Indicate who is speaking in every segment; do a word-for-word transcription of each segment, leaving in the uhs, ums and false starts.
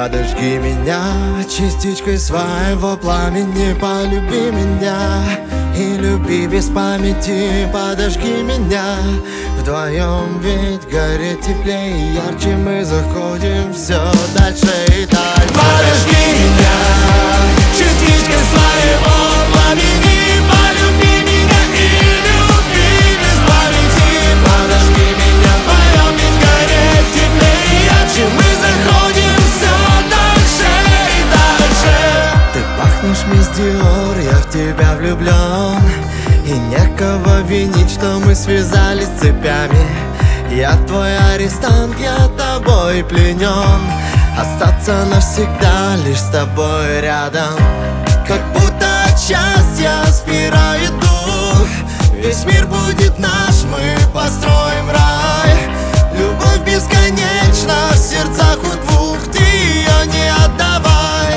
Speaker 1: подожги меня частичкой своего пламени, полюби меня и люби без памяти, подожги меня. Вдвоем ведь гореть теплее и ярче, мы заходим все дальше и дальше. Подожги меня частичкой своего пламени, полюби меня и люби без памяти, подожги меня. Вдвоем ведь гореть теплее и ярче, мы заходим все дальше и дальше. Ты пахнешь мисс Диор, я в тебя влюблен, и некого винить, что мы связались цепями. Я твой арестант, я тобой пленен, остаться навсегда лишь с тобой рядом. Как будто от счастья спирает дух, весь мир будет наш, мы построим рай. Любовь бесконечна в сердцах у двух, ты ее не отдавай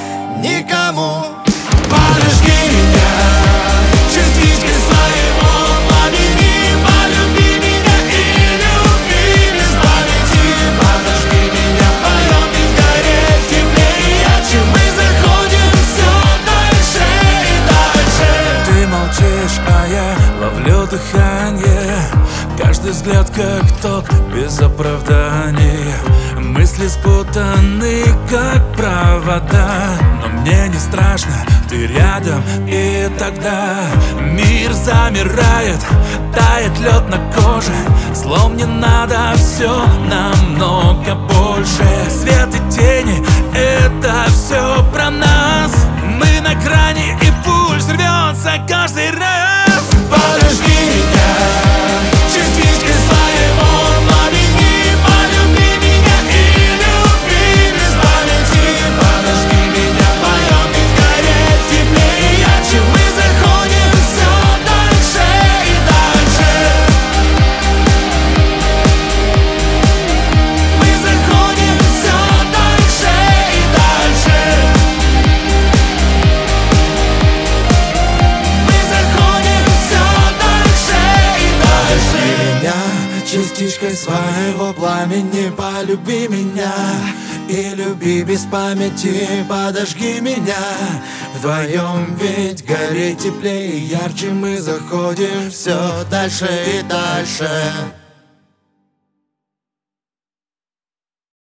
Speaker 1: никому. Подожги меня частичкой своего пламени, полюби меня и люби без памяти, подожги меня. Вдвоем ведь гореть теплее и ярче, мы заходим все дальше и дальше.
Speaker 2: Ты молчишь, а я ловлю дыхание, каждый взгляд как ток без оправданий. Мысли спутаны, как провода, но мне не страшно, ты рядом, и тогда мир замирает, тает лед на коже. Зло мне надо все намного больше. Свет и тени — это все про нас. Мы на грани, и пульс рвется каждый раз.
Speaker 1: Подожги меня частичкой своего пламени, полюби меня и люби без памяти, подожги меня. Вдвоем ведь гореть теплее и ярче, мы заходим все дальше и дальше. Мы заходим все дальше и дальше. Мы заходим все дальше и дальше. Меня частичкой своего пламени, полюби меня и люби без памяти, подожги меня. Вдвоем ведь гореть теплее и ярче, мы заходим все дальше и дальше.